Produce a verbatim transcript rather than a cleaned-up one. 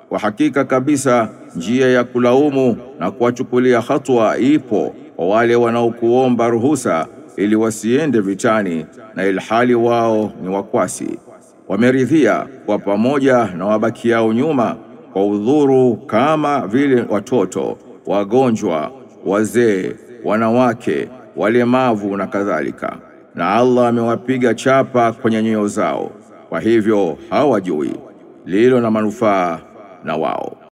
Kwa hakika kabisa njia ya kulaumu na kuwachukulia hatua ipo kwa wale wanaokuomba ruhusa ili wasiende vitani na ilhali wao ni wakwasi. Wameridhia kwa pamoja na wabakiao nyuma kwa udhuru kama vile watoto, wagonjwa, wazee, wanawake, walemavu na kadhalika. Na Allah amewapiga chapa kwenye nyoyo zao, kwa hivyo hawajui lilo na manufaa na wao.